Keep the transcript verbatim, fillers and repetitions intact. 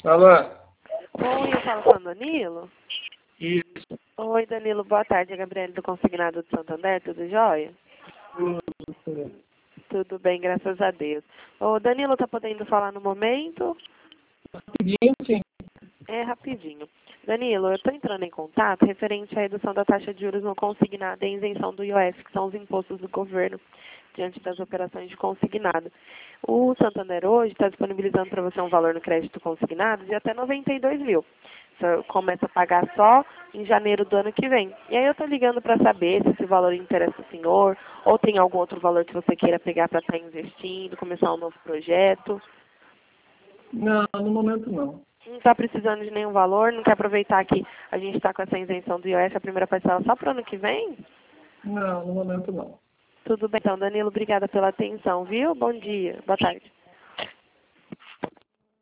Alô? Oi, eu falo com o Danilo. Isso. Oi, Danilo, boa tarde. É a Gabriele do Consignado de Santander, tudo jóia? Tudo. Tudo bem, graças a Deus. Ô, Danilo, tá podendo falar no momento? Rapidinho, sim. É rapidinho. Danilo, eu estou entrando em contato referente à redução da taxa de juros no consignado e a isenção do I O F, que são os impostos do governo, diante das operações de consignado. O Santander hoje está disponibilizando para você um valor no crédito consignado de até noventa e dois mil. Você começa a pagar só em janeiro do ano que vem. E aí eu estou ligando para saber se esse valor interessa o senhor, ou tem algum outro valor que você queira pegar para estar investindo, começar um novo projeto. Não, no momento não. Não está precisando de nenhum valor, não quer aproveitar que a gente está com essa isenção do I O F, a primeira parcela só para o ano que vem? Não, no momento não. Tudo bem, então, Danilo, obrigada pela atenção, viu? Bom dia, boa tarde.